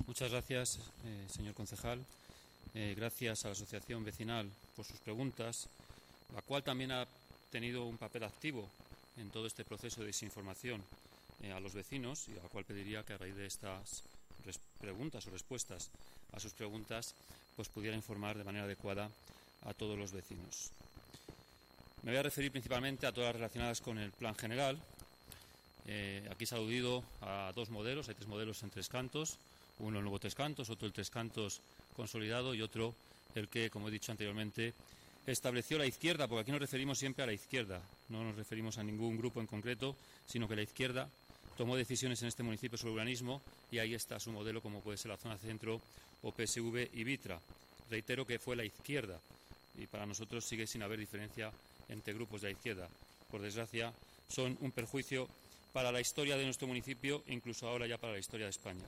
Muchas gracias, señor concejal. Gracias a la Asociación Vecinal por sus preguntas, la cual también ha tenido un papel activo en todo este proceso de desinformación a los vecinos, y a la cual pediría que a raíz de estas preguntas o respuestas a sus preguntas pues pudiera informar de manera adecuada a todos los vecinos. Me voy a referir principalmente a todas las relacionadas con el plan general. Aquí se ha aludido a dos modelos, hay tres modelos en Tres Cantos, uno el nuevo Tres Cantos, otro el Tres Cantos consolidado y otro el que, como he dicho anteriormente, estableció la izquierda, porque aquí nos referimos siempre a la izquierda, no nos referimos a ningún grupo en concreto, sino que la izquierda tomó decisiones en este municipio sobre urbanismo y ahí está su modelo, como puede ser la zona centro o PSV y Vitra. Reitero que fue la izquierda y para nosotros sigue sin haber diferencia entre grupos de la izquierda. Por desgracia, son un perjuicio para la historia de nuestro municipio, incluso ahora ya para la historia de España.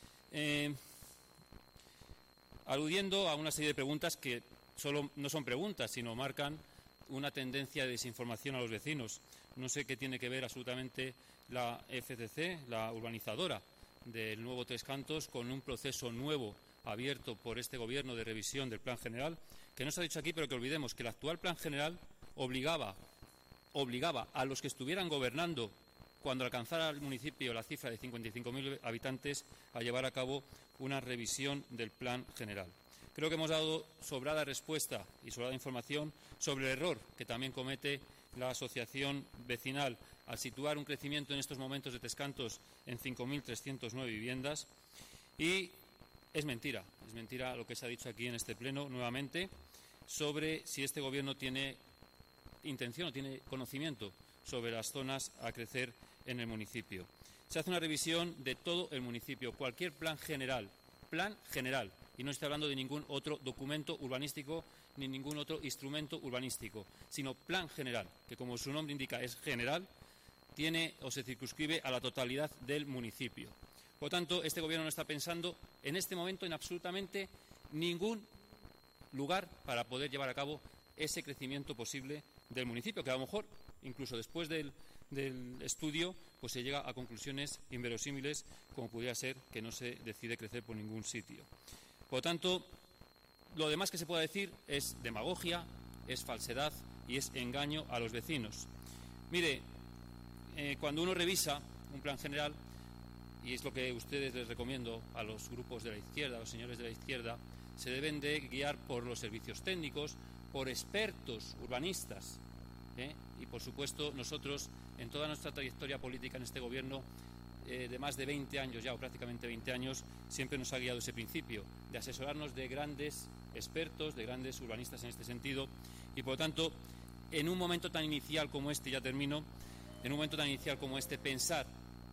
Aludiendo a una serie de preguntas que no son preguntas, sino marcan una tendencia de desinformación a los vecinos. No sé qué tiene que ver absolutamente la FCC, la urbanizadora del nuevo Tres Cantos, con un proceso nuevo abierto por este Gobierno de revisión del Plan General, que no se ha dicho aquí, pero que olvidemos que el actual Plan General obligaba a los que estuvieran gobernando cuando alcanzara el municipio la cifra de 55.000 habitantes a llevar a cabo una revisión del Plan General. Creo que hemos dado sobrada respuesta y sobrada información sobre el error que también comete la asociación vecinal al situar un crecimiento en estos momentos de Tres Cantos en 5.309 viviendas. Y es mentira lo que se ha dicho aquí en este pleno nuevamente sobre si este Gobierno tiene intención o tiene conocimiento sobre las zonas a crecer en el municipio. Se hace una revisión de todo el municipio, cualquier plan general, y no estoy hablando de ningún otro documento urbanístico ni ningún otro instrumento urbanístico, sino plan general, que como su nombre indica es general, tiene o se circunscribe a la totalidad del municipio. Por lo tanto, este Gobierno no está pensando en este momento en absolutamente ningún lugar para poder llevar a cabo ese crecimiento posible del municipio, que a lo mejor, incluso después del estudio, pues se llega a conclusiones inverosímiles, como pudiera ser que no se decide crecer por ningún sitio. Por lo tanto, lo demás que se pueda decir es demagogia, es falsedad y es engaño a los vecinos. Mire, cuando uno revisa un plan general, y es lo que ustedes les recomiendo a los grupos de la izquierda, a los señores de la izquierda, se deben de guiar por los servicios técnicos, por expertos urbanistas, y por supuesto nosotros en toda nuestra trayectoria política en este Gobierno de más de 20 años ya, o prácticamente 20 años, siempre nos ha guiado ese principio de asesorarnos de grandes expertos, de grandes urbanistas en este sentido, y por lo tanto en un momento tan inicial como este, ya termino, en un momento tan inicial como este, pensar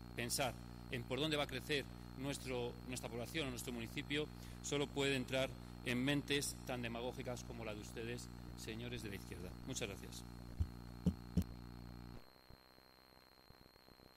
en por dónde va a crecer nuestra población o nuestro municipio solo puede entrar en mentes tan demagógicas como la de ustedes, señores de la izquierda. Muchas gracias.